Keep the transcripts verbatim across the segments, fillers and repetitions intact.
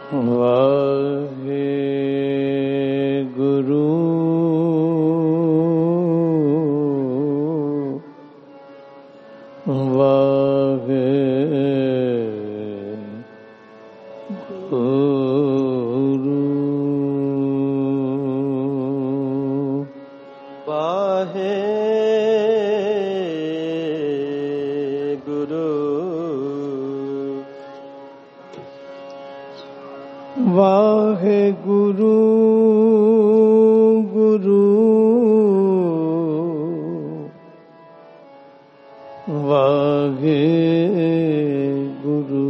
ਵਾਹਿਗੁਰੂ ਵਾਹਿਗੁਰੂ ਗੁਰੂ ਵਾਹਿਗੁਰੂ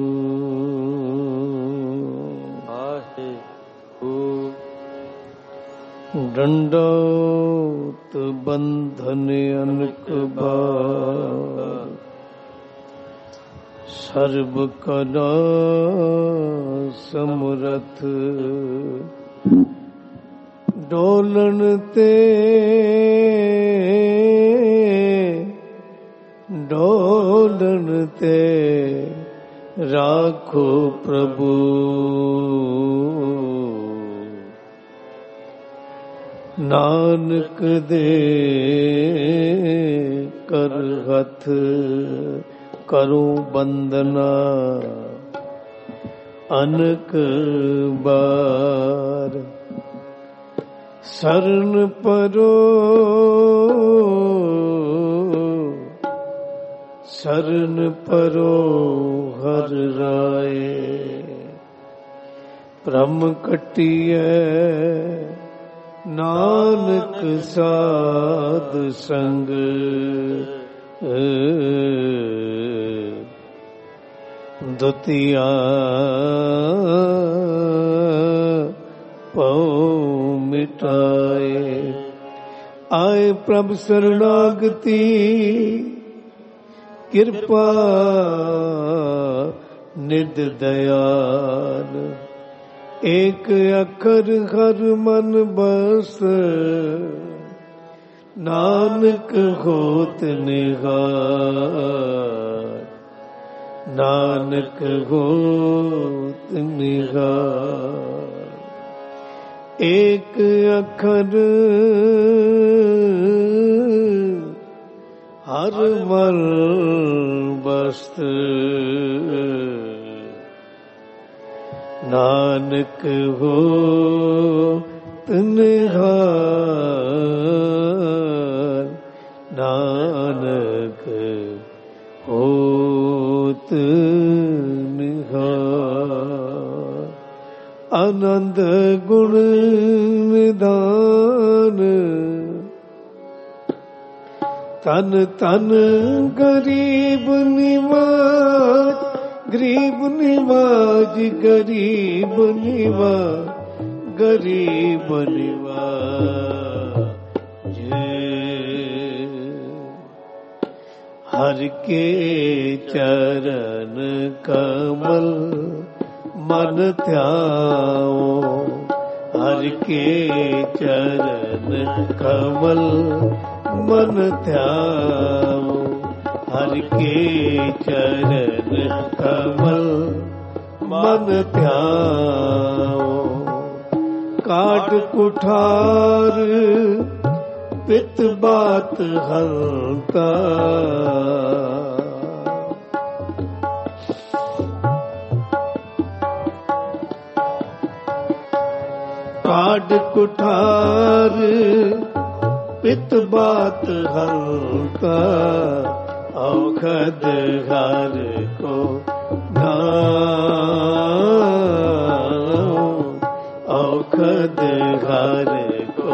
ਵਾਹਿਗੁਰੂ ਡੰਡੋਤ ਬੰਧਨ ਅਨਕ ਬਾਰ ਸਰਬ ਕਲਾ ਸਮਰਥ ਡੋਲਣ ਤੇ ਡੋਲਣ ਤੇ ਰਾਖੋ ਪ੍ਰਭੂ ਨਾਨਕ ਦੇ ਕਰ ਹੱਥ ਕਰੋ ਬੰਦਨਾ ਅਨਕ ਬਾਰ ਸਰਨ ਪਰੋ ਸਰਨ ਪਰੋ ਹਰ ਰਾਏ ਭ੍ਰਮ ਕਟਿਐ ਨਾਨਕ ਸਾਧ ਸੰਗ ਦੁਤੀਆ ਪਉ ਮਿਟਾਏ ਆਏ ਪ੍ਰਭ ਸਰਣਾਗਤੀ ਕਿਰਪਾ ਨਿਧ ਦਇਆਲ ਏਕ ਅੱਖਰ ਹਰ ਮਨ ਬਸ ਨਾਨਕ ਹੋਤ ਨਿਹਾਲ ਨਾਨਕ ਹੋਤ ਨਿਹਾਲ ਏਕ ਅੱਖਰ ਹਰ ਮਨ ਬਸਤ ਨਾਨਕ ਹੋਤ ਨਿਹਾਲ ਨਾਨਕ ਹੋਤ ਨਿਹਾਲ ਆਨੰਦ ਗੁਣ ਨਿਧਾਨ ਤਨ ਤਨ ਗਰੀਬ ਨਿਵਾਜ ਗਰੀਬ ਨਿਵਾਜ ਗਰੀਬ ਨਿਵਾਜ ਗਰੀਬ ਨਿਵਾਜ ਹਰਿ ਕੇ ਚਰਨ ਕਮਲ ਮਨ ਧਿਆਓ ਹਰਿ ਕੇ ਚਰਨ ਕਮਲ ਮਨ ਧਿਆਓ ਹਰਿ ਕੇ ਚਰਨ ਕਮਲ ਮਨ ਧਿਆਓ ਕਾਟ ਕੁਠਾਰ ਪਿਤ ਬਾਤ ਹੰਤਾ ਕਾਟ ਕੁਠਾਰ ਪਿਤ ਬਾਤ ਹੰਤਾ ਔਖਦ ਹਰ ਕੋ ਨਾਮ ਔਖਦ ਹਰ ਕੋ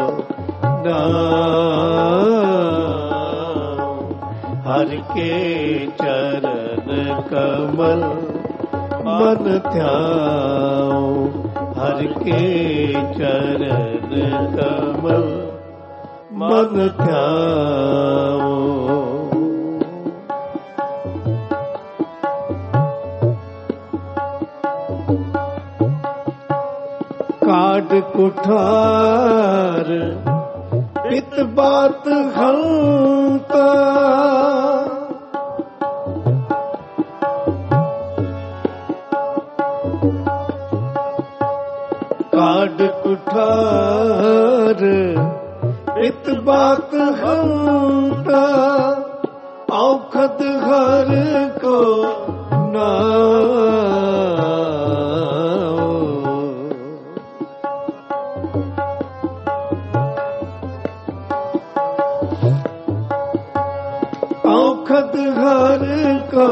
ਨਾਮ ਹਰਿ ਕੇ ਚਰਨ ਕਮਲ ਮਨ ਧਿਆਓ ਹਰਿ ਕੇ ਚਰਨ ਕਮਲ ਮਨ ਧਿਆਓ ਕਾਟ ਕੁਠਾਰ ਪਿਤ ਬਾਤ ਹੰਤਾ औखत हंता औखत हर को नाओ। औखत हर को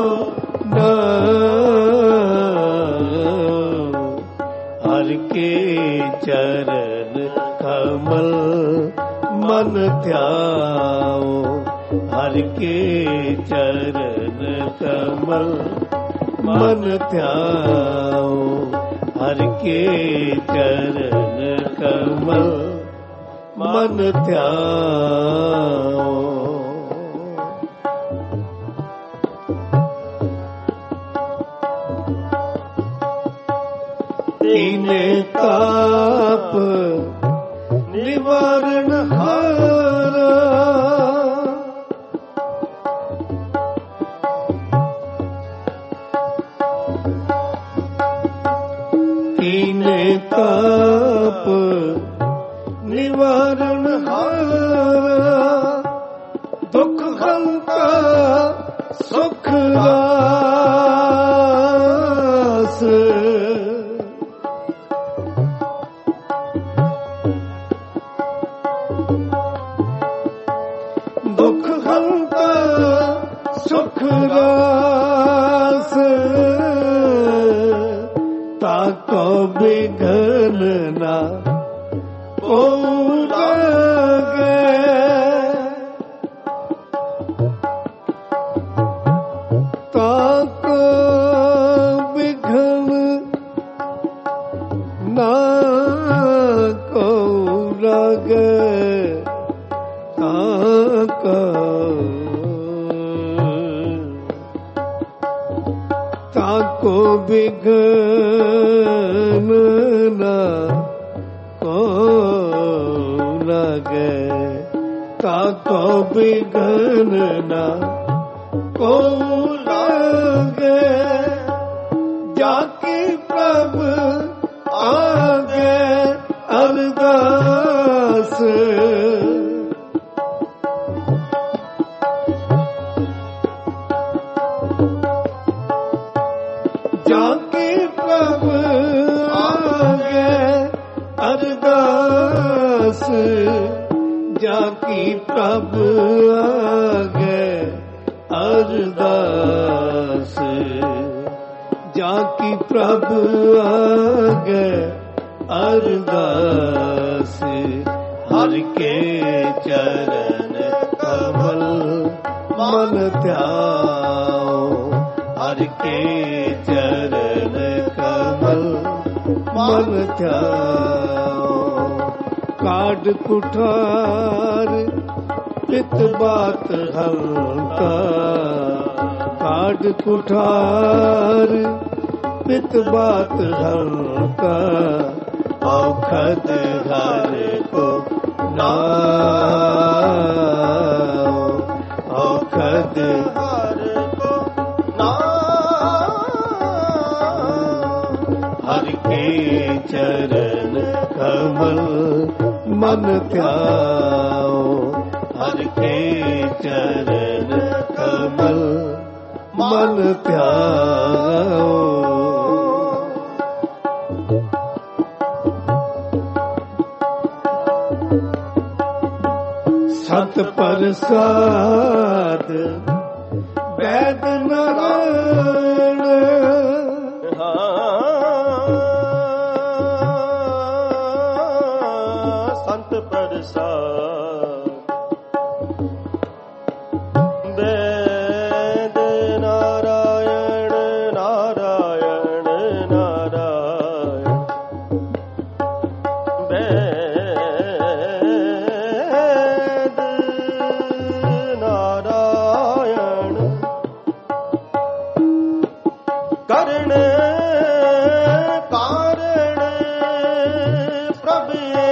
नाओ। हर के चरण कमल मन ध्याओ। हर के चरण कमल मन ध्याओ। हर के चरण कमल मन ध्याओ। तीने ताप निवारण हारा। तीने ताप निवारण हारा। दुख हंता सुख रास। दुख हंता सुख रास। ताको बिघन ना को लागे। ताको बिघन ना को लागे। ताको बिघन ना को लागे। ताको बिघन ना को लागे। जाके प्रभ आगे अरदास। जाके प्रभ आगे अरदास। जाकी प्रभ आगे अरदास। जाकी प्रभ आगे अरदास। हर के चरण कमल मन ध्याओ। हर के चरण कमल मन ध्याओ। काढ़ कुठार पित बात हल्का। काढ़ कुठार पित बात हल्का। औखद हर को नाओ। औखद हर को हर के चरण कमल मन ध्याओ। हर के चरण कमल मन ध्याओ। सत प्रसाद वैद नारायण। संत प्रसाद वैद नारायण। नारायण नारायण वैद नारायण। करण कारण प्रभ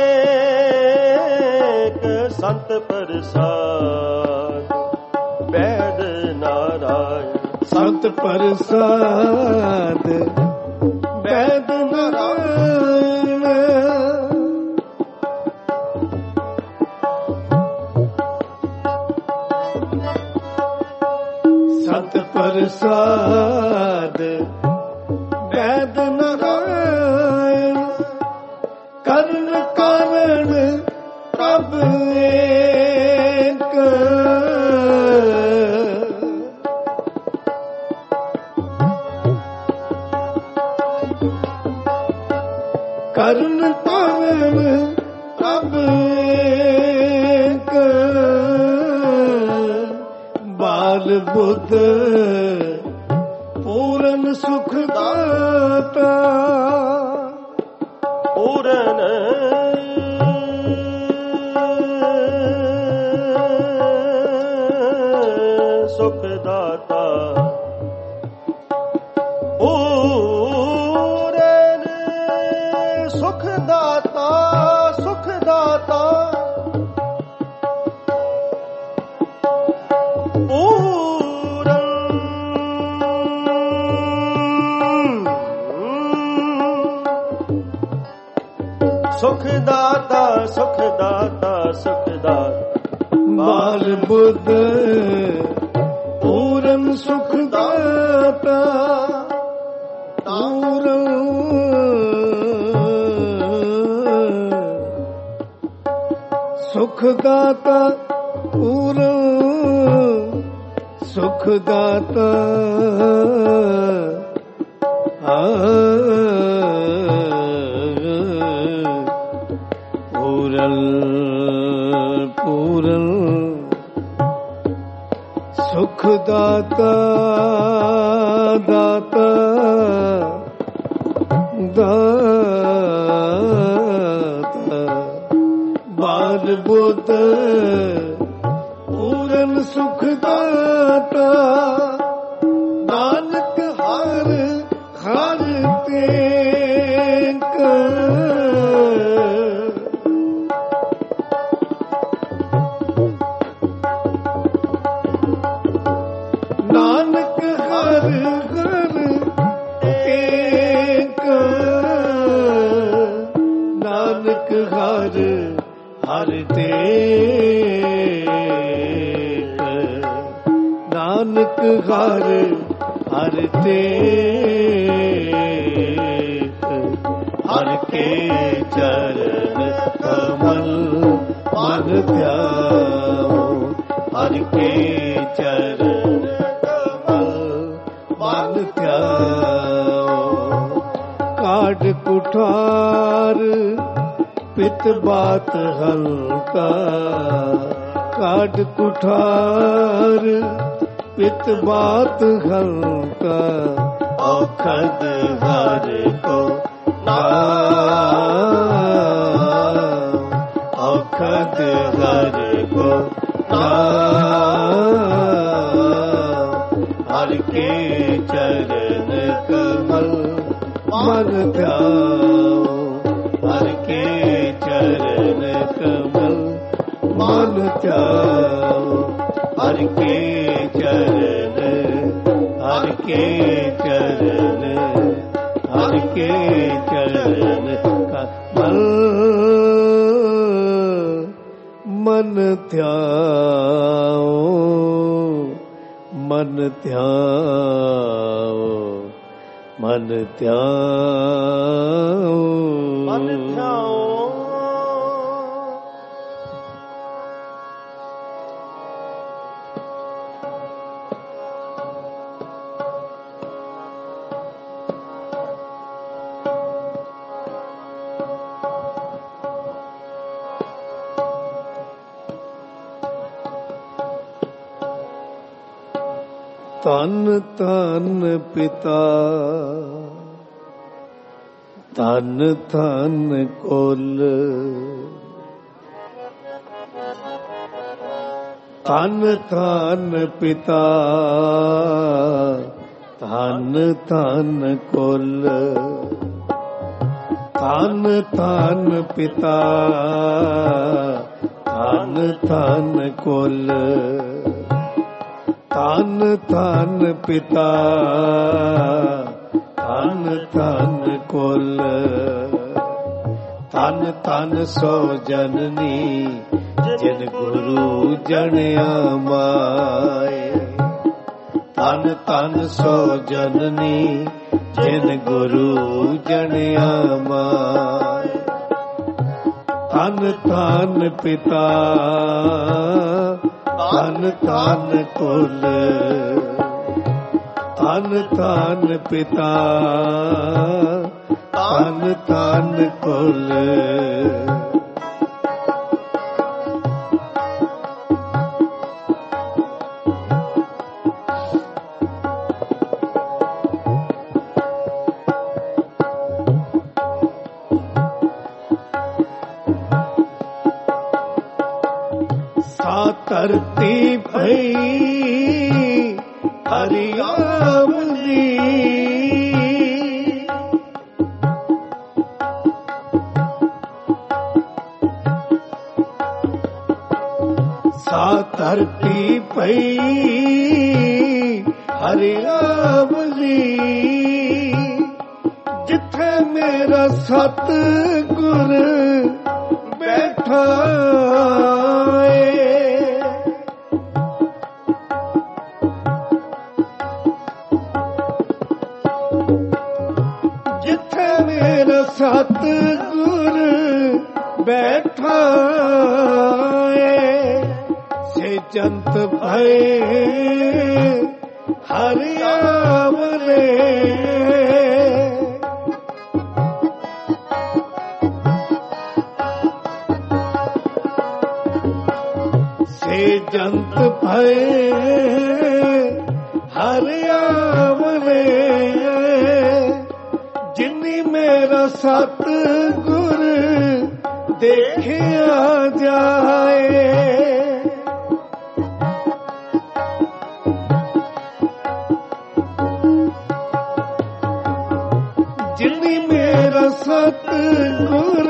एक। संत प्रसाद वैद नारायण। संत प्रसाद वैद नारायण। ਸੰਤ ਪ੍ਰਸਾਦ ਵੈਦ ਨਾਰਾਇਣ ਕਰਨ ਕਾਰਨ ਪ੍ਰਭ ਏਕ ਕਰਨ ਕਾਰਨ ਪ੍ਰਭ ਏਕ ਬਾਲ ਬੁੱਧ ਪੂਰਨ ਸੁਖ ਦਾਤਾ ਪੂਰਨ ਸੁਖ ਦਾਤਾ ਪੂਰਨ ਸੁਖ ਦਾਤਾ ਸੁਖ ਦਾਤਾ ਸੁਖ ਦਾਤਾ ਸੁਖ ਦਾਤਾ ਸੁਖ ਦਾਤਾ ਬਾਲ ਬੁੱਧ ਪੂਰਨ ਸੁਖ ਦਾਤਾ ਪੂਰਨ ਸੁਖ ਦਾਤਾ ਪੂਰਨ ਸੁਖ ਦਾਤਾ ਆ ਪੂਰਨ ਪੂਰਨ ਸੁਖ ਦਾਤਾ ਦਾਤਾ ਦਾਤਾ ਬਾਲ ਬੁੱਧ ਪੂਰਨ ਸੁਖ ਦਾਤਾ ਨਾਨਕ ਹਰ ਹਰ ਤੇਕ ਨਾਨਕ ਹਰ ਹਰ ਏਕ ਨਾਨਕ ਹਰ ਹਰ ਤੇਕ ਨਾਨਕ ਹਰ ਹਰ ਤੇਕ ਹਰ ਕੇ ਚਰਨ ਕਮਲ ਮਨ ਧਿਆਓ ਹਰ ਕੇ ਚਰਨ ਮਨ ਧਿਆਓ ਕਾਢ ਕੁਠਾਰ ਪਿਤ ਬਾਤ ਹਲਕਾ ਕਾਢ ਕੁਠਾਰ ਪਿਤ ਬਾਤ ਹਲਕਾ ਔਖਦ ਹਰ ਕੋ ਨਾਮ ਔਖਦ ਹਰ ਕੋ ਨਾਮ ਹਰ ਕੇ ਚਰਨ ਕਮਲ ਮਨ ਧਿਆਓ ਹਰ ਕੇ ਚਰਨ ਕਮਲ ਮਨ ਧਿਆਓ ਹਰ ਕੇ ਚਰਨ ਹਰ ਕੇ ਚਰਨ ਹਰ ਕੇ ਚਰਨ ਕਮਲ ਮਨ ਧਿਆਓ ਮਨ ਧਿਆਓ ਮਨ ਧਿਆਓ ਮਨ ਧਿਆਓ ਧੰਨ ਧੰਨ ਪਿਤਾ ਧੰਨ ਧੰਨ ਕੁਲ ਧੰਨ ਧੰਨ ਪਿਤਾ ਧੰਨ ਧੰਨ ਕੁਲ ਧੰਨ ਧੰਨ ਪਿਤਾ ਧੰਨ ਧੰਨ ਕੁਲ ਧੰਨ ਧੰਨ ਪਿਤਾ ਧੰਨ ਧੰਨ ਕੁਲ ਧੰਨ ਧੰਨ ਸੋ ਜਨਨੀ ਜਿਨ ਗੁਰੂ ਜਣਿਆ ਮਾਏ ਧਨ ਧਨ ਸੋ ਜਨਨੀ ਜਿਨ ਗੁਰੂ ਜਣਿਆ ਮਾਇ। ਧਨ ਧਨ ਪਿਤਾ ਧਨ ਧਨ ਕੁਲ ਧਨ ਧਨ ਪਿਤਾ ਧਨ ਧਨ ਕੁਲ। ਧਰਤੀ ਭਈ ਹਰਿਆਵਲੀ ਸਾ ਧਰਤੀ ਭਈ ਹਰਿਆਵਲੀ ਜਿੱਥੇ ਮੇਰਾ ਸਤਿਗੁਰ ਬੈਠਾ ਸਤਿਗੁਰ ਬੈਠਾ ਏ ਸੇ ਜੰਤ ਭਏ ਹਰਿਆਵਲੇ। ਸੇ ਜੰਤ ਭਏ ਹਰਿਆਵਲੇ ਜਿਨੀ ਮੇਰਾ ਸਤਿਗੁਰ ਦੇਖਿਆ ਜਾਏ। ਜਿਨੀ ਮੇਰਾ ਸਤਿਗੁਰ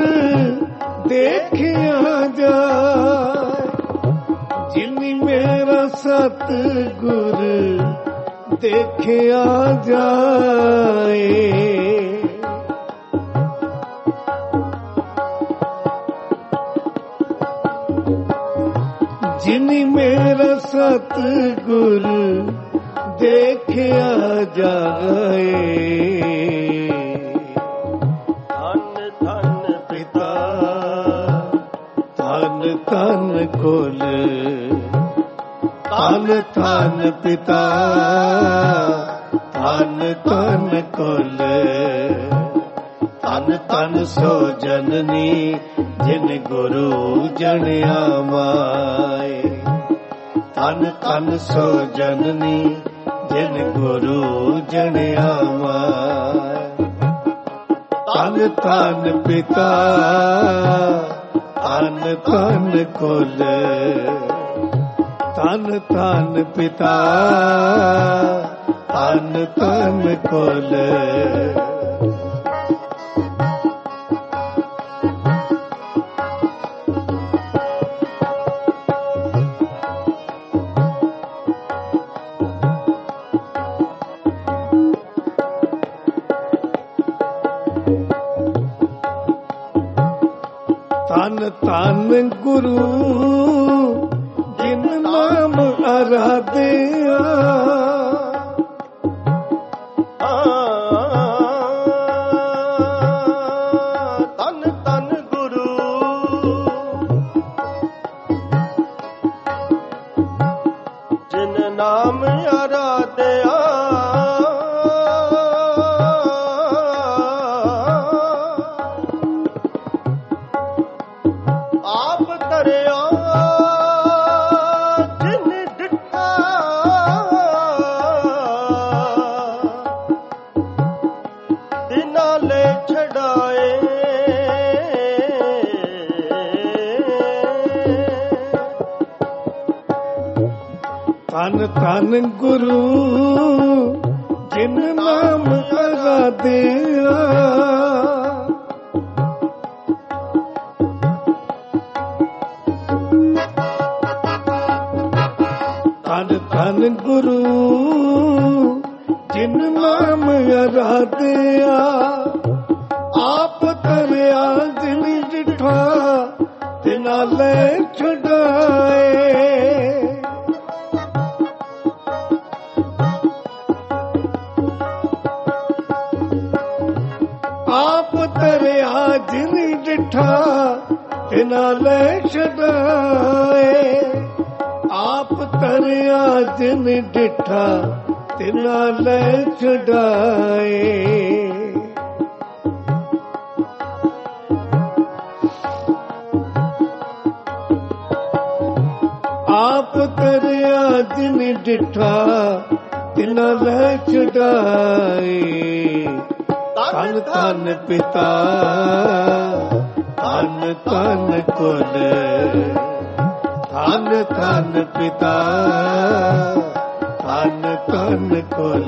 ਦੇਖਿਆ ਜਾਏ। ਜਿਨੀ ਮੇਰਾ ਸਤਿਗੁਰ ਦੇਖਿਆ ਜਾਏ। ਜਿਨੀ ਮੇਰਾ ਸਤਿਗੁਰ ਦੇਖਿਆ ਜਾਏ। ਧਨ ਧਨ ਪਿਤਾ ਧਨ ਧਨ ਕੁਲ ਧਨ ਧਨ ਪਿਤਾ ਧਨ ਧਨ ਕੁਲ। ਧਨ ਧਨ ਸੋ ਜਨਨੀ ਜਿਨ ਗੁਰੂ ਜਣਿਆ ਮਾਇ। ਧਨ ਧਨ ਸੋ ਜਨਨੀ ਜਿਨ ਗੁਰੂ ਜਣਿਆ ਮਾਇ। ਧਨ ਧਨ ਪਿਤਾ ਧਨ ਧਨ ਕੁਲ ਧਨ ਧਨ ਪਿਤਾ ਧਨ ਧਨ ਕੁਲ। ਧਨ ਧਨ ਗੁਰੂ ਜਿਨ ਨਾਮ ਅਰਾਧਿਆ। ਧਨ ਧਨ ਗੁਰੂ ਜਿਨ ਨਾਮ ਅਰਾਧਿਆ। ਆਪ ਧਰਿਆ ਜਿਨ ਡਿਠਾ ਦਿਨਾਂ ਲੈ ਛਡਾਏ। ਧਨ ਧਨ ਗੁਰੂ ਜਿਨ ਨਾਮ ਅਰਾਧਿਆ। ਧਨ ਧਨ ਗੁਰੂ ਜਿਨ ਨਾਮ ਅਰਾਧਿਆ। ਆਪ ਧਰਿਆ ਜਿਨ ਡਿਠਾ ਦਿਨਾਂ ਲੈ ਛਡਾਏ। ਜਿਨ ਡਿਠਾ ਤਿਨਾ ਲੈ ਛਡਾਏ, ਆਪ ਤਰਿਆ ਜਿਨ ਡਿਠਾ ਤਿਨਾ ਲੈ ਛਡਾਏ। ਆਪ ਤਰਿਆ ਜਿਨ ਡਿਠਾ ਤਿਨਾ ਲੈ ਛਡਾਏ। ਧੰਨ ਧੰਨ ਪਿਤਾ ਧੰਨ ਧੰਨ ਕੁਲ, ਧੰਨ ਧੰਨ ਪਿਤਾ ਧੰਨ ਧੰਨ ਕੁਲ,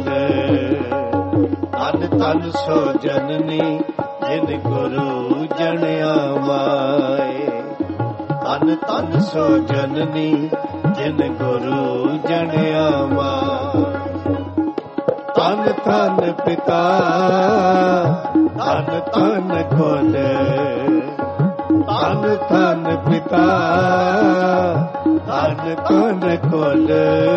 ਧੰਨ ਧੰਨ ਸੋ ਜਨਨੀ ਜਿਨ ਗੁਰੂ ਜਣਿਆ ਮਾਏ। ਧੰਨ ਧੰਨ ਸੋ ਜਨਨੀ ਜਿਨ ਗੁਰੂ ਜਣਿਆ ਮਾਏ। ਧੰਨ ਧੰਨ ਪਿਤਾ ਧੰਨ ਧੰਨ ਕੁਲ, ਧੰਨ ਧੰਨ ਪਿਤਾ ਧੰਨ ਧੰਨ ਕੁਲ।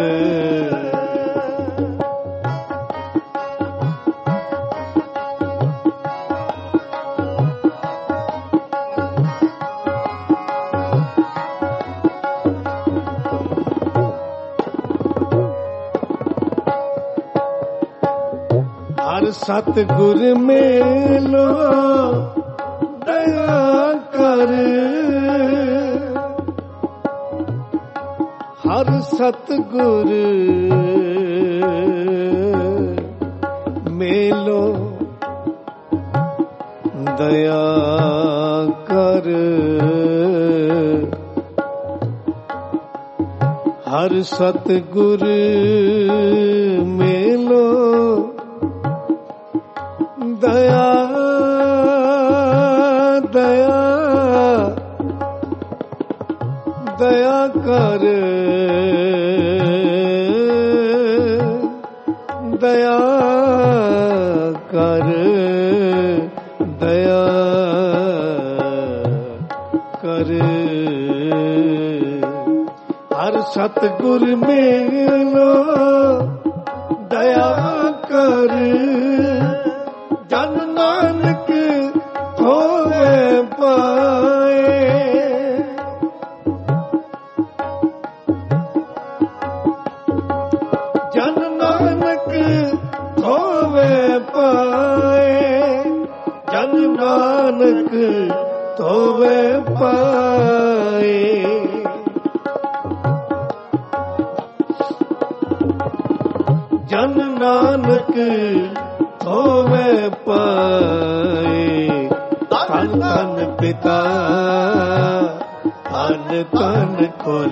ਹਰ ਸਤਿਗੁਰ ਮੇਲੋ ਦਇਆ ਕਰ, ਹਰ ਸਤਿਗੁਰ ਮੇਲੋ ਦਇਆ ਕਰ, ਹਰ ਸਤਿਗੁਰ ਮੇਲੋ ਦਇਆ ਦਇਆ ਦਇਆ ਕਰ, ਦਇਆ ਕਰ, ਦਇਆ ਕਰ। ਹਰ ਸਤਿਗੁਰ ਮੇਲੋ ਦਇਆ ਕਰ, ਜਨ ਨਾਨਕ ਹੋਵੇ ਪਾਏ। ਜਨ ਨਾਨਕ ਹੋਵੇ ਪਾਏ, ਜਨ ਨਾਨਕ ਹੋਵੇ ਪਾਏ। ਜਨ ਨਾਨਕ ਹੋਵੇ ਪਾਏ। ਧੰਨ ਧੰਨ ਪਿਤਾ ਧੰਨ ਧੰਨ ਕੁਲ,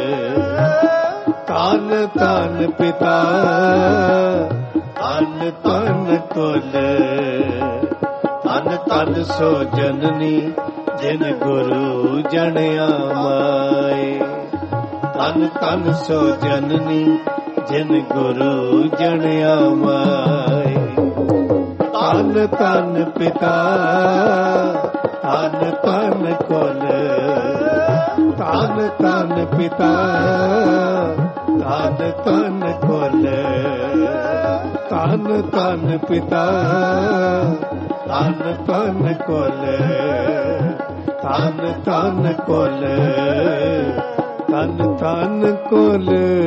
ਧੰਨ ਧੰਨ ਪਿਤਾ ਧੰਨ ਧੰਨ ਕੁਲ, ਧੰਨ ਧੰਨ ਸੋ ਜਨਨੀ ਜਿਨ ਗੁਰੂ ਜਣਿਆ ਮਾਏ। ਧੰਨ ਧੰਨ ਸੋ ਜਨਨੀ ਜਿਨ ਗੁਰੂ ਜਣਿਆ ਮਾਏ। ਧੰਨ ਧੰਨ ਪਿਤਾ ਧੰਨ ਧੰਨ ਕੁਲ, ਧੰਨ ਧੰਨ ਪਿਤਾ ਧੰਨ ਧੰਨ ਕੁਲ, ਧੰਨ ਧੰਨ ਪਿਤਾ ਧੰਨ ਧੰਨ ਕੁਲ, ਧੰਨ ਧੰਨ ਕੁਲ, ਧੰਨ ਧੰਨ ਕੁਲ।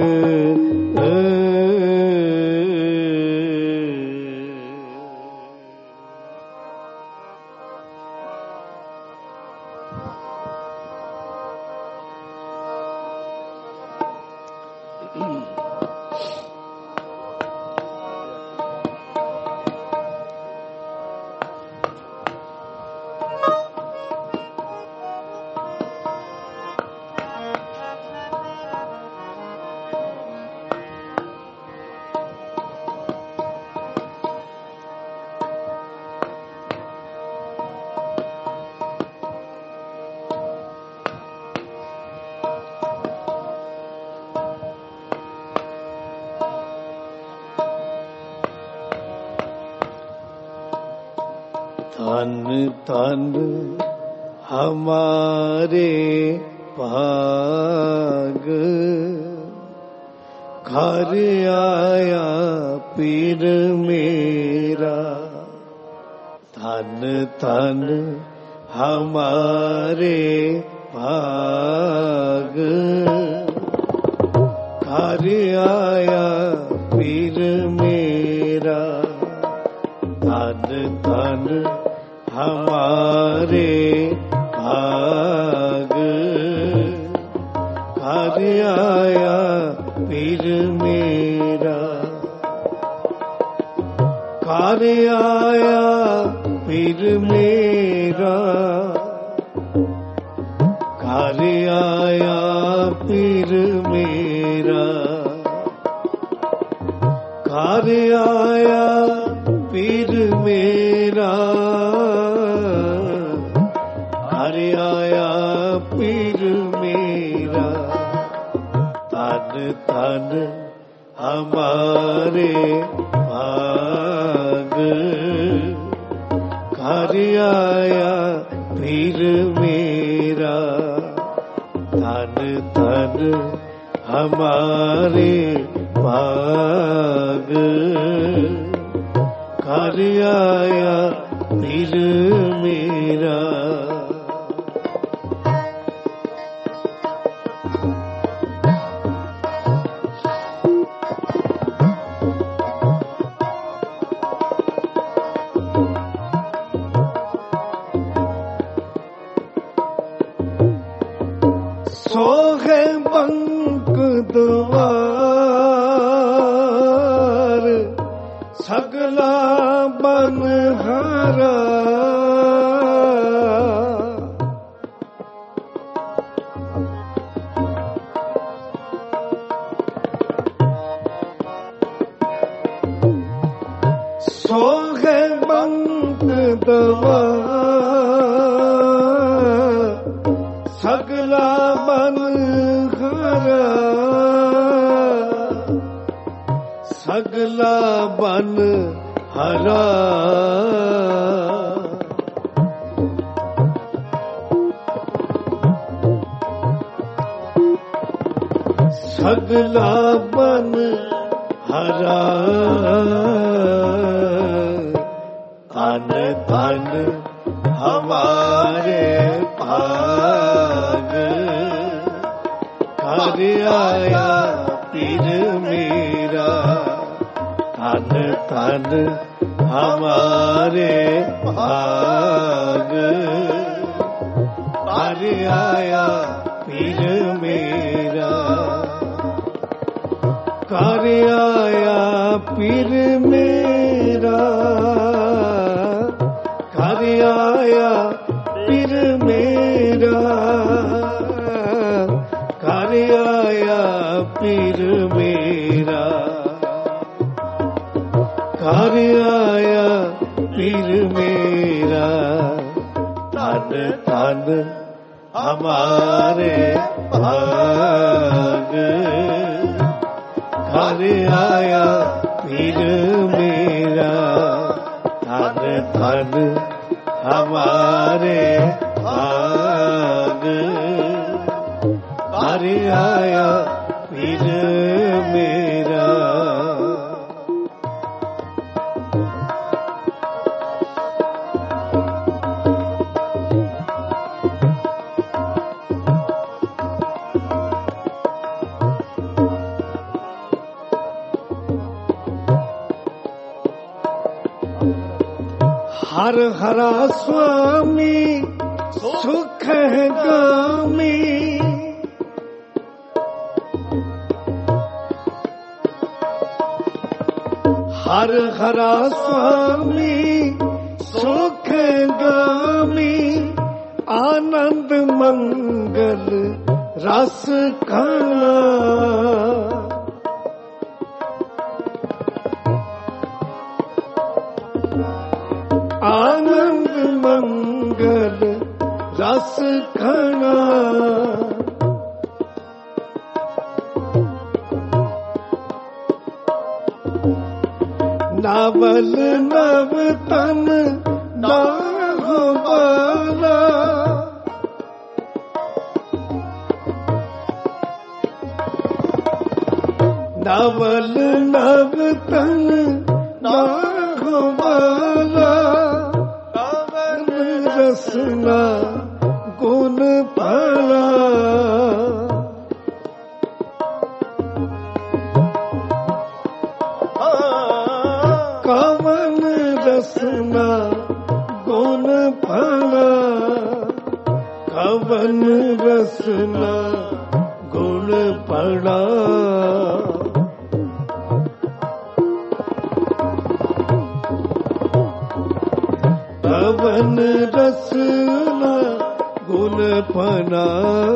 धन धन हमारे भाग, घर आया पीर मेरा। धन धन हमारे भाग। कार्य आया पीर मेरा, धन धन हमारे भाग। कार्य आया पीर मेरा, कार्य आया पीर मेरा, कार्य आया पीर मेरा, कार्य आया पीर मेरा, कार्य आया पीर मेरा। धन धन हमारे भाग। कार्य आया पीर मेरा, धन धन हमारे भाग। कार्य आया पीर मेरा। सोहे बंक द्वार, सगला बन हरा। सोहे बंक द्वार, सगला बन हरा। सगला बन हरा। सगला बन हरा। धन धन हमारे भाग। कार्य आया पीर मेरा, धन धन हमारे भाग। कार्य आया पीर मेरा, कार्य आया पीर मेरा, कार्य आया पीर मेरा, कार्य आया पीर मेरा, कार्य आया पीर मेरा। धन धन हमारे भाग। कार्य आया पीर मेरा, धन धन हमारे भाग। कार्य आया पीर मेरा। हर हरा स्वामी सुख है गामी। हर हरा स्वामी सुख गामी। आनंद मंगल रस खाना। आनंद मंगल रस खाना। नावल नव तन नाहो बाला। नावल नव तन नाहो बाला। ਰਸਨਾ ਗੁਣ ਭਲਾ ਕਵਨ ਰਸਨਾ ਗੁਣ ਭਲਾ ਕਵਨ ਰਸਨਾ ਗੁਣ ਭਲਾ ਕਵਨ ਰਸਨਾ ਗੁਣ ਭਲਾ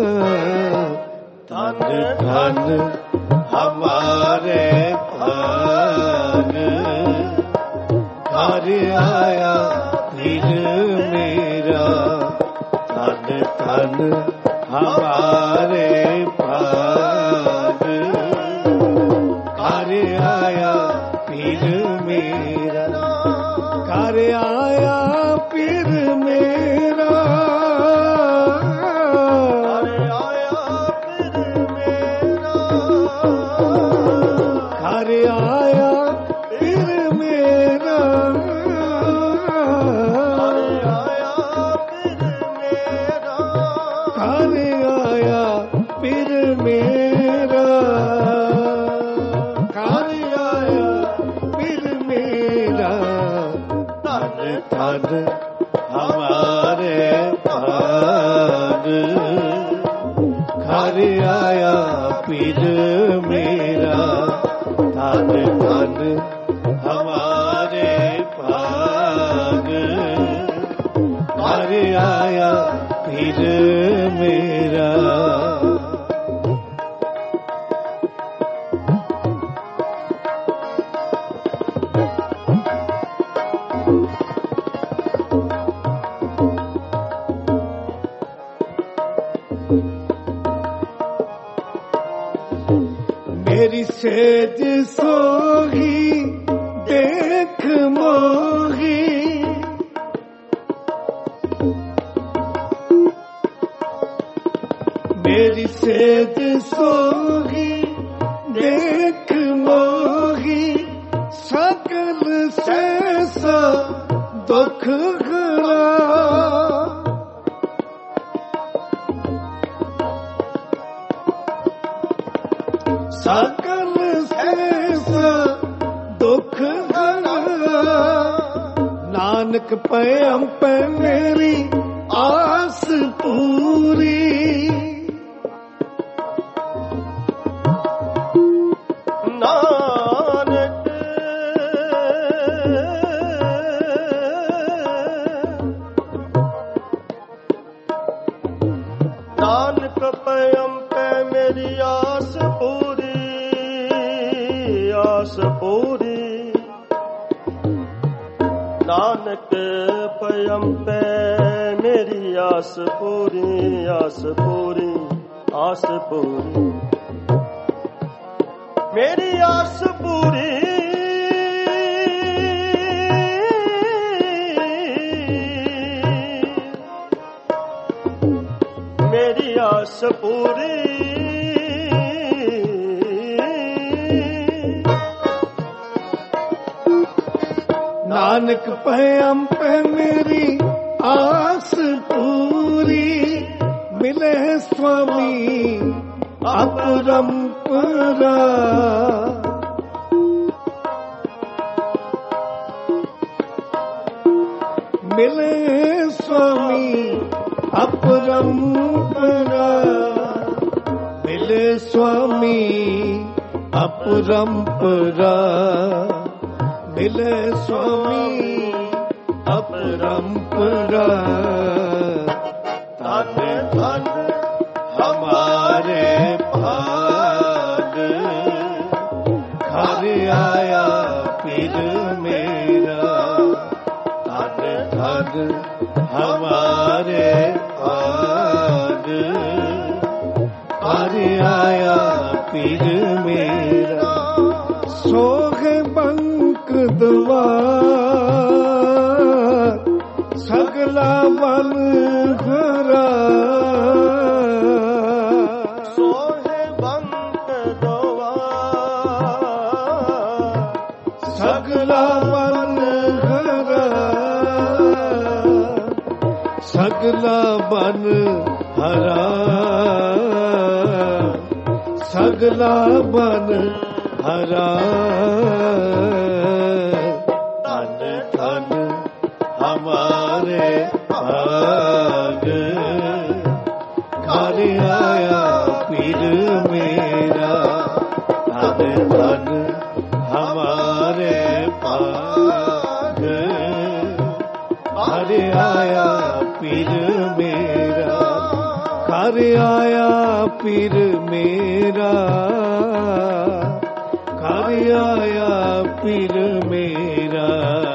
ਧਨ ਧਨ ਹਮਾਰੇ ਭਾਗ ਘਰ ਆਇਆ ਫਿਰ ਮੇਰਾ ਧਨ ਧਨ ਹਮਾਰੇ ਭਾਗ ਘਰ ਆਇਆ ਫਿਰ ਮੇਰਾ ਘਰ ਆਇਆ ਫਿਰ ਮੇਰਾ ਘਰ ਆਇਆ ਫਿਰ ਮੇਰਾ ਘਰ ਆਇਆ ਫਿਰ ਮੇਰਾ ਘਰ ਆਇਆ ਫਿਰ ਮੇਰਾ ਧਨ ਧਨ ਹਮਾਰੇ ਭਾਗ ਘਰ ਆਇਆ ਫਿਰ ਮੇਰਾ ਧਨ ਧਨ ਹਮਾਰੇ ਭਾਗ ਘਰ ਆਇਆ ਫਿਰ ਮੇਰਾ ਮੇਰੀ ਸੇਜ ਸੋਹੀ ਦੇਖ ਮੋਹੀ ਮੇਰੀ ਸੇਜ ਸੋਹੀ ਦੇਖ ਮੋਹੀ ਸਕਲ ਸੈਸਾ ਦੁਖ ਗਲਾ ਸਕਲ ਸੈਸਾ ਦੁਖ ਗਲਾ ਨਾਨਕ ਪਇਮ ਪੈ ਮੇਰੀ ਆਸ ਪੂਰੀ ਨਾਨਕ ਨਾਨਕ ਪਇਮ ਪੈ ਮੇਰੀ ਆਸ ਪੂਰੀ ਆਸ ਪੂਰੀ ਨਾਨਕ ਪਇਮ ਪੈ ਮੇਰੀ ਆਸ ਪੂਰੀ ਆਸ ਪੂਰੀ ਆਸ ਪੂਰੀ ਮੇਰੀ ਆਸ ਪੂਰੀ ਮੇਰੀ ਆਸ ਪੂਰੀ ਨਾਨਕ ਪਇਮ ਪੈ ਮੇਰੀ ਆਸ ਪੂਰੀ ਮਿਲੇ ਸੁਆਮੀ ਅਪਰੰਪਰਾ ਮਿਲੇ ਸੁਆਮੀ ਅਪਰੰਪਰਾ ਮਿਲੇ ਸੁਆਮੀ ਅਪਰੰਪਰਾ ਮਿਲੇ ਸੁਆਮੀ ਅਪਰੰਪਰਾ ਧਨ ਧਨ ਹਮਾਰੇ ਭਾਗ ਘਰ ਆਇਆ ਫਿਰ ਮੇਰਾ ਧਨ ਧਨ ਹਮਾਰੇ ਭਾਗ ਘਰ ਆਇਆ ਫਿਰ ਮੇਰਾ ਸੋਹ ਬੰਕ ਦਵਾਰ ਸਗਲਾ ਬਲ ਘਰਾ ਸੋਹੇ ਬੰਕ ਦਵਾਰ ਸਗਲਾ ਬਲ ਘਰਾ ਸਗਲਾ ਬਨ ਹਰਾ, ਸਗਲਾ ਬਨ ਹਰਾ। ਧਨ ਧਨ ਹਮਾਰੇ ਭਾਗ, ਘਰ ਆਇਆ ਪੀਰ ਮੇਰਾ। ਧਨ ਧਨ ਹਮਾਰੇ ਭਾਗ, ਘਰ ਆਇਆ ਪੀਰ ਮੇਰਾ। ਘਰ ਆਇਆ ਪੀਰ ਮੇਰਾ, ਘਰ ਆਇਆ ਪੀਰ ਮੇਰਾ।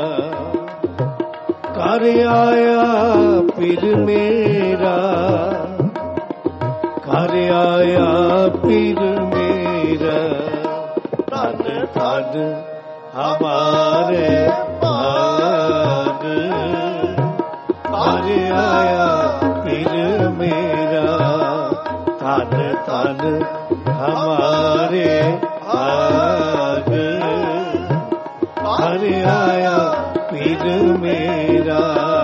ਘਰ ਆਇਆ ਪੀਰ ਮੇਰਾ, ਘਰ ਆਇਆ ਪੀਰ ਮੇਰਾ। ਧਨ ਧਨ ਹਮਾਰੇ ਭਾਗ, ਘਰ ਆਇਆ ਪੀਰ ਮੇਰਾ। ਧਨ ਧਨ ਹਮਾਰੇ ਭਾਗ, ਘਰ ਆਇਆ ਪੀਰ ਮੇਰਾ।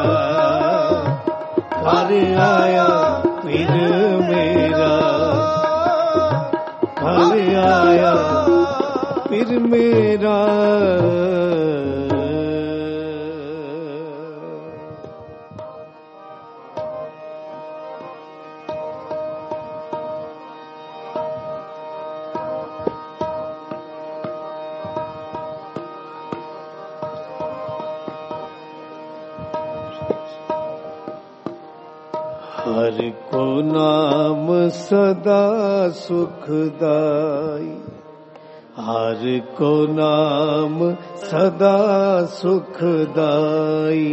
ਘਰ ਆਇਆ ਪੀਰ ਮੇਰਾ, ਘਰ ਆਇਆ ਪੀਰ ਮੇਰਾ। हर को नाम सदा सुखदाई, हर को नाम सदा सुखदाई।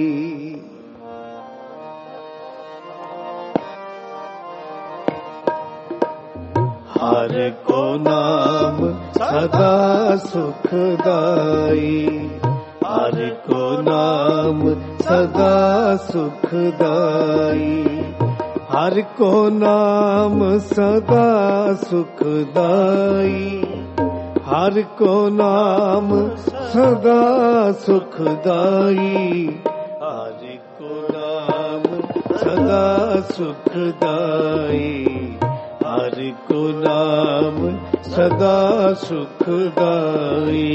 हर को नाम सदा सुखदाई, हर को नाम सदा सुखदाई। हर को नाम सदा सुखदाई, हर को नाम सदा सुखदाई। हर को नाम सदा सुखदाई, हर को नाम सदा सुखदाई।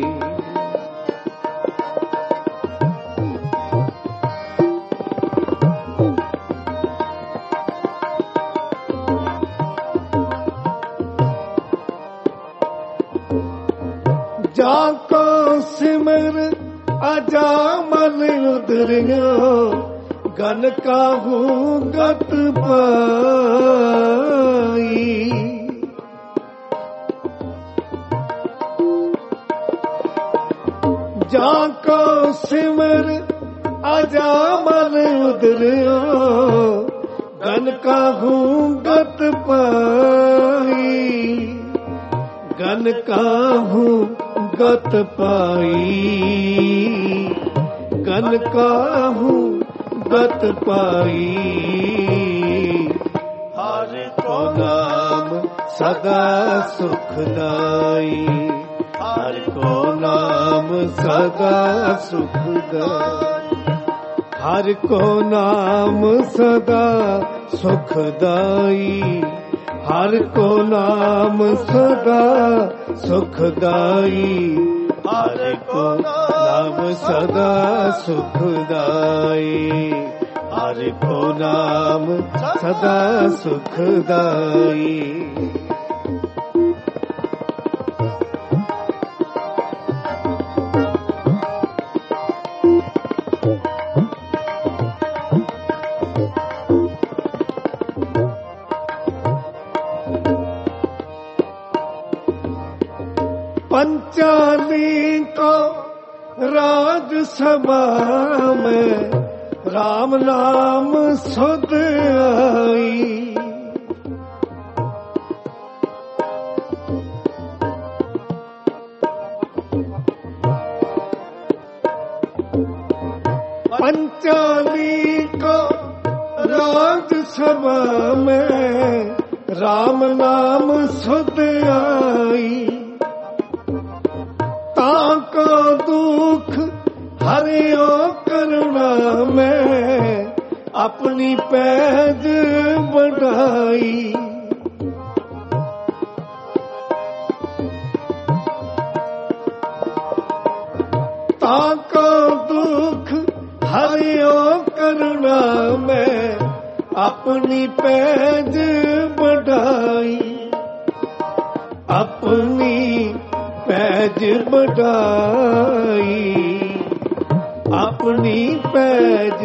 जाको सिमर अजामल उधरियो, गन काहू गत पाई। जाको सिमर अजामल उधरियो, गन काहू गत पाई। गन काहू गत पाई, गन काहू गत पाई। हर को नाम सदा सुखदाई, हर को नाम सदा सुखदाई। हर को नाम सदा सुखदाई, हर को नाम सदा सुखदाई। हर को नाम सदा सुखदाई, हर को नाम सदा सुखदाई। पंचाली को राज सभा में राम नाम सुध आई। पंचाली को राज सभा में राम नाम सुध आई। ताको दुख हरियो करुणा में अपने अपनी पैज बढ़ाई। ताको दुख हरियो करुणा में अपनी पैज बढ़ाई। अपनी पैज बढ़ाई, अपनी पैज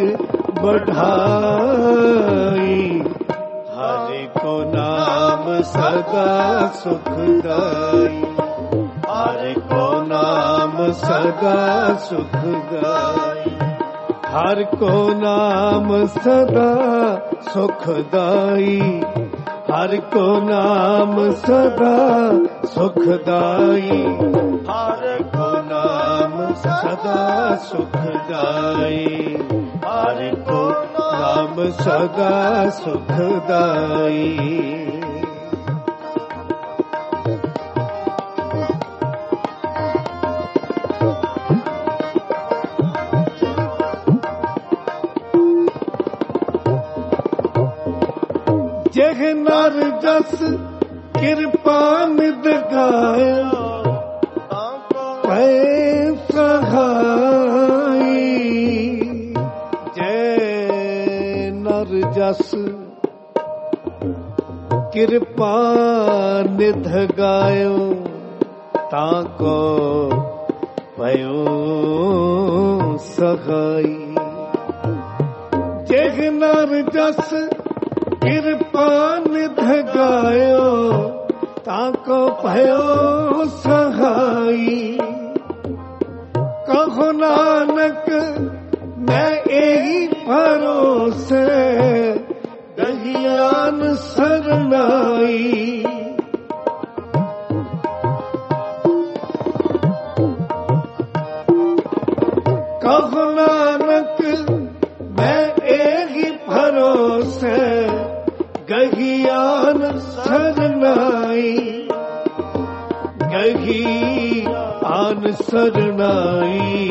बढ़ाई। हरि को नाम सदा सुखदाई। हरि को नाम सदा सुखदाई। हर को नाम सदा सुखदाई। हर को नाम सदा सुखदाई। हर को नाम सदा सुखदाई। हर को नाम सदा सुखदाई। जह नर जस कृपा निध गायो पै सहाई। जय नर जस कृपा निध गायो ताको पयो सहाई। जह नर जस कृपा निध गायो ताको भयो सहाई। कहो नानक मैं एही भरोसे दहियान सरनाई। कहो नानक मैं एही भरोसे गहियान सरनाई। गहियान सरनाई।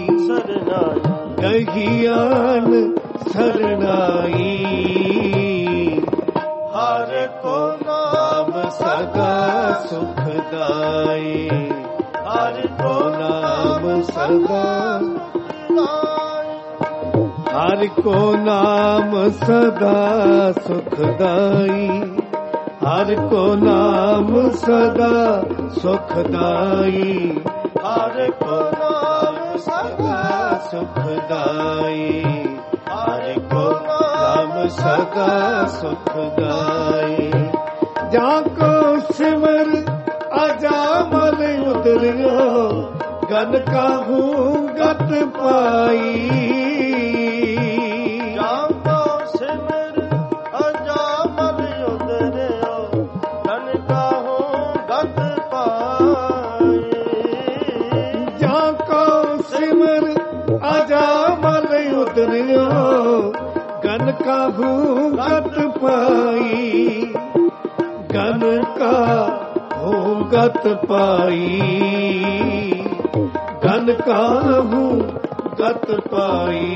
गहियान सरनाई। हर को नाम सदा सुखदाई। हर को नाम सदा हर को नाम सदा सुखदाई। हर को नाम सदा सुखदाई। हर को नाम सदा सुखदाई। हर को नाम सदा सुखदाई। जाको सिमर अजामल उतरियो गन काहू गत पाई। गन काहू गत पाई। गन काहू गत पाई। गन काहू गत पाई।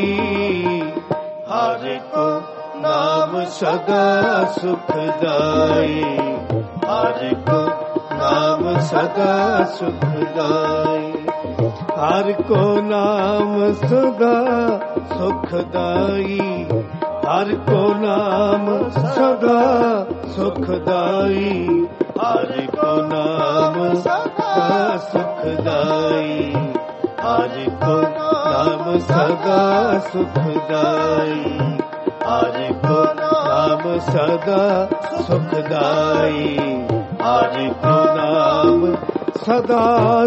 हर को नाम सदा सुखदाई। हर को नाम सदा सुखदाई। हर को नाम सदा सुखदाई। हर को नाम सदा सुखदाई। हर को नाम सदा सुखदाई। हर को नाम सदा सुखदाई। हर को नाम सदा सुखदाई। हर को नाम सदा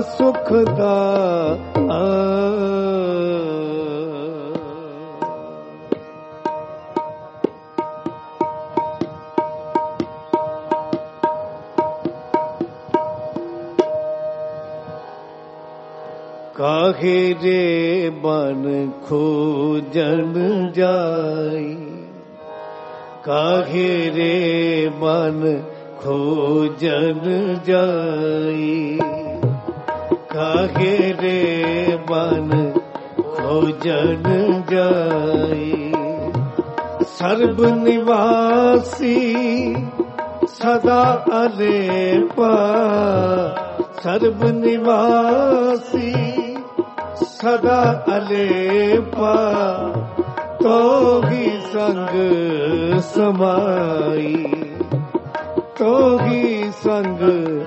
सुखदाई। काहे रे मन खोजन जाई। काहे रे मन खोजन जाई। काहे रे मन खोजन जाई। सर्ब निवासी सदा अलेपा, सर्ब निवासी सदा अलेपा, तो ही संग समाई, तो ही संग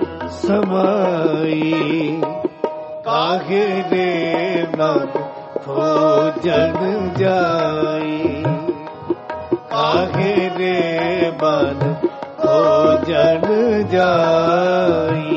समाई। काहे रे मन खोजन जाई, काहे रे मन खोजन जाई।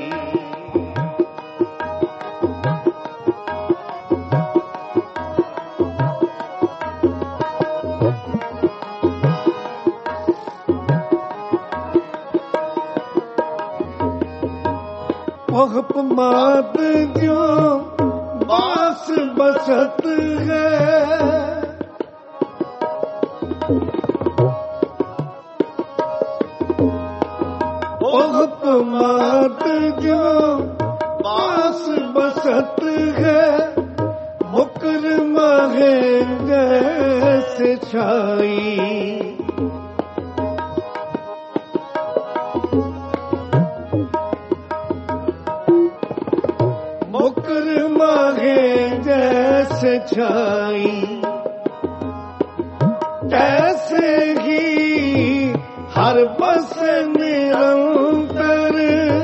मोहप मात जो बास बसत है, मोहप मात जो बास बसत है, मुकर माहे जैसे छाई। मुकर माहे जैसे छाई, कैसे ही हर बस निरंतर,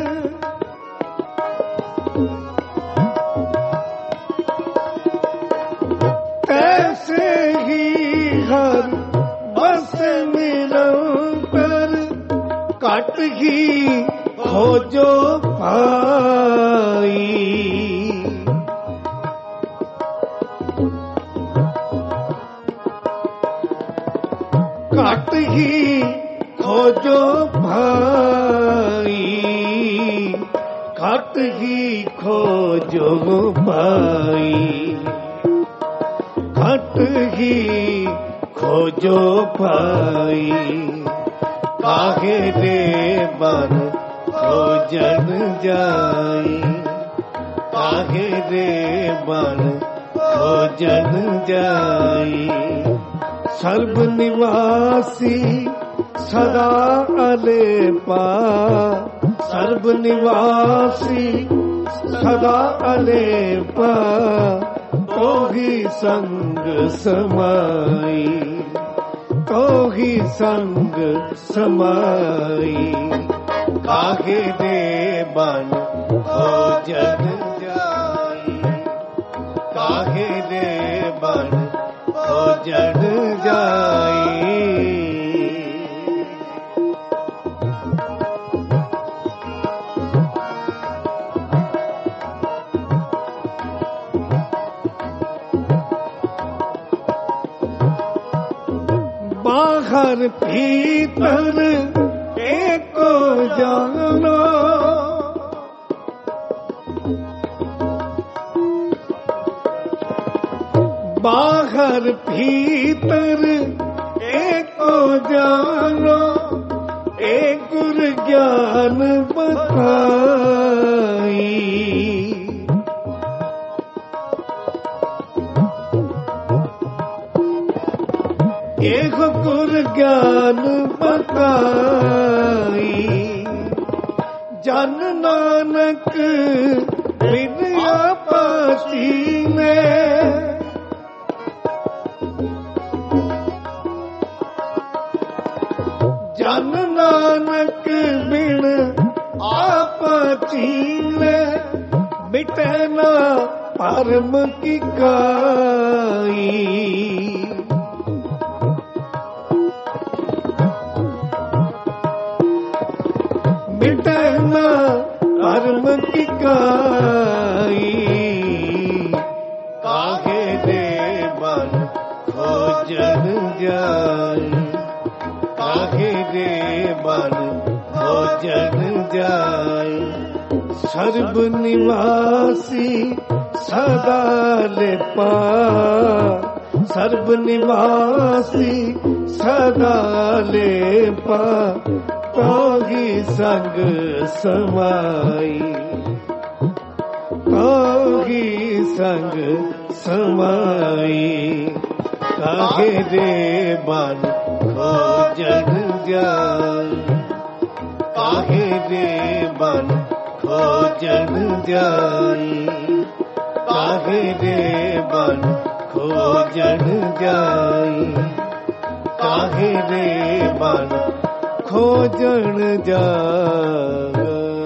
कैसे ही हर बस निरंतर, काट ही खोजो पाई। काट ही खोजो भाई, काट ही खोजो भाई, काट ही खोजो भाई। काहे रे मन खोजन जाई, काहे रे मन खोजन जाई। सर्ब निवासी सदा अलेपा, सर्ब निवासी सदा अलेपा, तो ही संग समाई, तो ही संग समाई। काहे रे मन खोजन जाई, काहे रे मन खोजन जाई। बाहर भीतर एको जानो, बाहर भीतर एको जानो, एक गुर ज्ञान बताई। एक गुर ज्ञान बताई, जन नानक बिन आपसी ने, जन नानक बिन आपसी ने, मिटे ना परम की काई। मिटना कर्म की काई। काहे रे मन खोजन जाई, काहे रे मन खोजन जाई। सर्ब निवासी सदा लेपा, सर्ब निवासी सदा लेपा, तो ही संग समाई, तो ही संग समाई। ਕਾਹੇ ਰੇ ਮਨ ਖੋਜਣ ਜਾਈ, ਕਾਹੇ ਰੇ ਮਨ ਖੋਜਣ ਜਾਈ, ਕਾਹੇ ਰੇ ਮਨ ਖੋਜਣ ਜਾਈ, ਕਾਹੇ ਰੇ ਮਨ ਖੋਜਣ ਜਾਈ।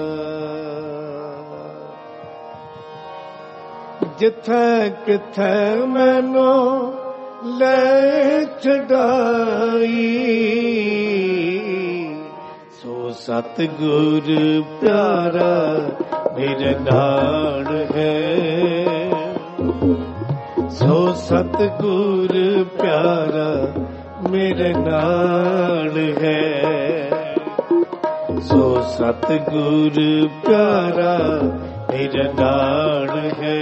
ਜਿੱਥੇ ਕਿੱਥੇ ਮੈਨੂੰ ਲੈ ਛਡਾਈ, ਸੋ ਸਤਿਗੁਰ ਪਿਆਰਾ ਮੇਰੇ ਨਾਲ ਹੈ, ਸੋ ਸਤਿਗੁਰ ਪਿਆਰਾ ਮੇਰੇ ਨਾਲ ਹੈ, ਸੋ ਸਤਿਗੁਰ ਪਿਆਰਾ ਮੇਰੇ ਨਾਲ ਹੈ,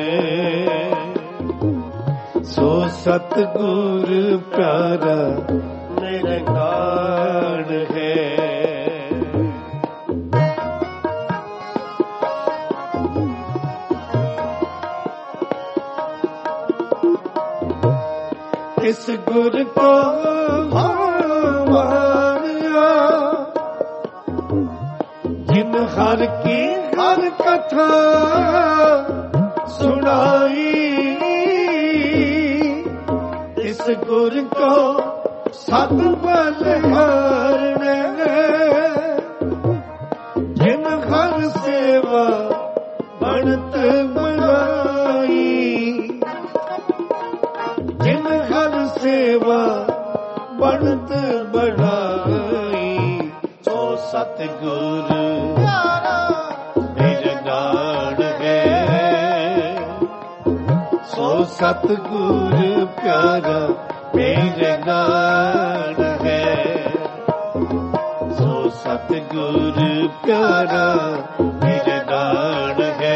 ਸੋ ਸਤਿਗੁਰ ਪਿਆਰਾ ਮੇਰੇ ਨਾਲ ਹੈ। ਇਸ ਗੁਰ ਕੋ ਮਾਰਿਆ, ਜਿਨ ਹਰ ਕੀ ਹਰ ਕਥਾ ਸੁਣਾਈ, ਇਸ ਗੁਰ ਕੋ ਸਤ ਬਲਿਹਾਰਣੇ, ਜਿਨ ਹਰ ਸੇਵਾ ਬਣਤ ਬਣਾਈ, ਜਿਨ ਹਰ ਸੇਵਾ ਬਣਤ ਬਣਾਈ, ਸੋ ਸਤਿਗੁਰ ਮੇਰੇ ਨਾਲ ਹੈ, ਸੋ ਸਤਿਗੁਰ ਪਿਆਰਾ ਮੇਰੇ ਨਾਲ ਹੈ, ਸੋ ਸਤਿਗੁਰ ਪਿਆਰਾ ਮੇਰੇ ਨਾਲ ਹੈ,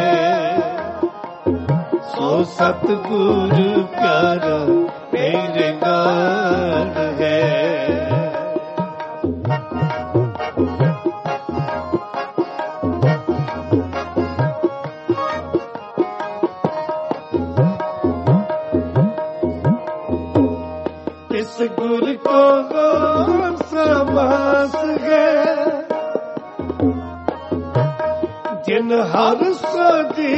ਸੋ ਸਤਿਗੁਰ ਪਿਆਰਾ ਮੇਰੇ ਨਾਲ ਹੈ। इस गुर को समास है, जिन हर सदी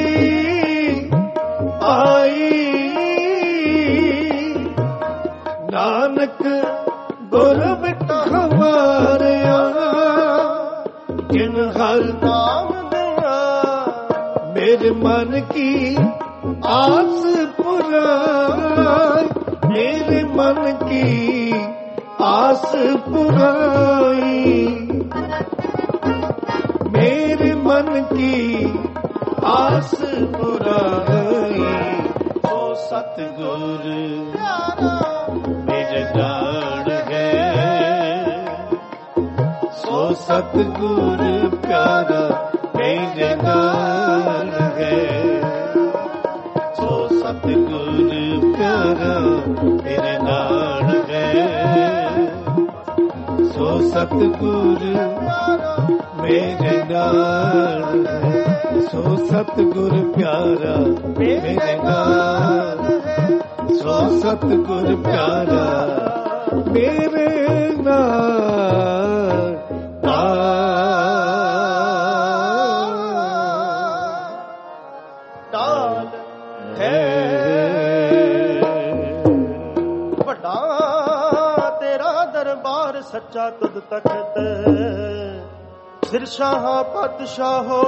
आई, नानक गुर बिटा हमारिया, जिन हर नाम दिया, मेरे मन की आस पुराई, मेरे मन की आस पुराई, मेरे मन की आस पुराई, ओ सतगुर मेरे नाल है, सो सतगुर प्यारा मेरे नाल है, सो सतगुर प्यारा मेरे नाल है, सो सतगुर मेरे नाल है, सो सतगुर प्यारा मेरे नाल, सो सतगुर प्यारा मेरे नाल नाल है। ਵੱਡਾ ਤੇਰਾ ਦਰਬਾਰ ਸੱਚਾ ਤੁਧ ਤਖਤ, ਸਿਰ ਸ਼ਾਹਾਂ ਪਾਤਸ਼ਾਹੋ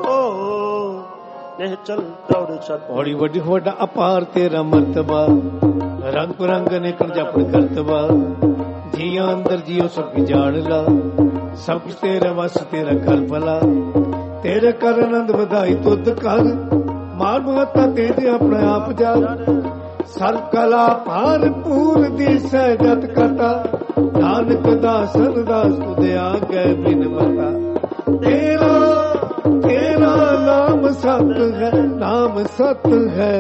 ਇਹ ਚਲ ਦੌੜ ਛੱਤ। ਬੜੀ ਵੱਡੀ ਵੱਡਾ ਅਪਾਰ ਤੇਰਾ ਮਰਤਬਾ, ਰੰਗ ਰੰਗ ਨੇ ਕਰ ਜਪਣ ਕਰਤਬਾ, ਜੀਆਂ ਅੰਦਰ ਜੀਓ ਸਭ ਕੀ ਜਾਣ ਲਾ, ਸਭ ਕੁਛ ਤੇਰਾ ਵਸ ਤੇਰਾ ਕਰ ਭਲਾ, ਤੇਰੇ ਕਰ ਆਨੰਦ ਵਧਾਈ ਤੁਧ ਕਰ, ਮਾਰ ਮਹਤਾ ਤੇਰੇ ਆਪਣੇ ਆਪ ਜਾ, ਸਰ ਕਲਾ ਭਾਰ ਪੂਰ ਦੀ ਸਹਿਜਤ ਕਰਤਾ, ਨਾਨਕ ਦਾਸਨ ਦਾਸ ਤੁਧ ਆਗੇ ਬਿਨ ਮਤਾ, ਤੇਰਾ ਤੇਰਾ ਨਾਮ ਸਤ ਹੈ, ਨਾਮ ਸਤ ਹੈ,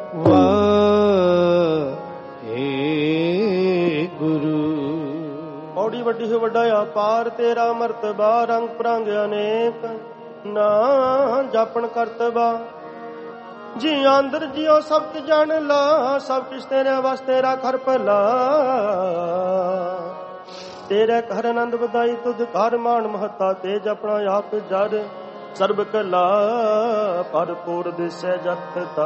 ਵਾਹਿਗੁਰੂ। ਬੜੀ ਵੱਡੀ ਹੈ ਵੱਡਾ ਅਪਾਰ ਤੇਰਾ ਮਰਤਬਾ, ਰੰਗ ਪ੍ਰੰਗ ਅਨੇਕ ਨਾ ਜਾਪਣ ਕਰਤਬਾ, ਜੀ ਅੰਦਰ ਜਿਉ ਸਭ ਕਿ ਜਾਣ ਲਾ, ਸਭ ਕਿਛ ਤੇਰੇ ਵਸ ਤੇਰਾ ਕਰ ਭਲਾ। ਤੇਰੇ ਘਰ ਆਨੰਦ ਵਧਾਈ ਤੁਧ ਘਰ ਮਾਣ ਮਹਤਾ, ਤੇਜ ਆਪਣਾ ਆਪ ਜਰ ਸਰਬ ਕਲਾ। ਭਰਪੂਰ ਦਿਸੈ ਜਤ ਤਾ,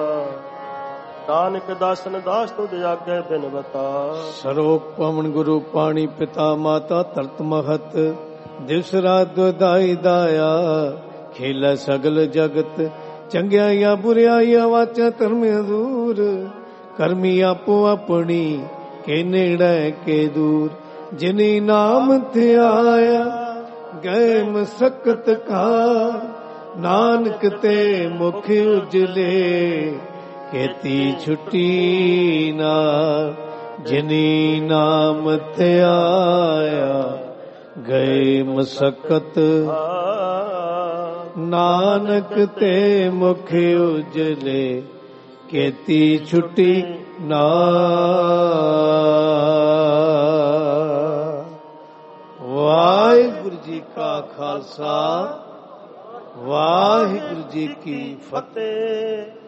ਨਾਨਕ ਦਾਸਨ ਦਾਸ ਤੁਧ ਆਗੇ ਬਿਨ ਬਤਾ। ਸਰੋਕ ਪਵਨ ਗੁਰੂ ਪਾਣੀ ਪਿਤਾ ਮਾਤਾ ਧਰਤ ਮਹਤ, ਦਿਵਸ ਰਾਤ ਦਾਈ ਦਾਇਆ ਖੇਲਾ ਸਗਲ ਜਗਤ। ਚੰਗਿਆਈਆਂ ਬੁਰਿਆਈਆਂ ਵਾਚਾ ਧਰਮ ਦੂਰ, ਕਰਮੀ ਆਪੋ ਆਪਣੀ ਕੇ ਨੇੜੇ ਕੇ ਦੂਰ। ਜਿਨੀ ਨਾਮ ਧਿਆਇਆ ਗਏ ਮਸਕਤ ਕਾ, ਨਾਨਕ ਤੇ ਮੁਖ ਉਜਲੇ ਖੇਤੀ ਛੁੱਟੀ ਨਾ। ਜਿਨੀ ਨਾਮ ਧਿਆਇਆ ਗਏ ਮਸਕਤ, ਨਾਨਕ ਤੇ ਮੁਖ ਉਜਲੇ ਖੇਤੀ ਛੁੱਟੀ ਨਾ। ਵਾਹਿਗੁਰੂ ਜੀ ਕਾ ਖਾਲਸਾ, ਵਾਹਿਗੁਰੂ ਜੀ ਕੀ ਫਤਿਹ।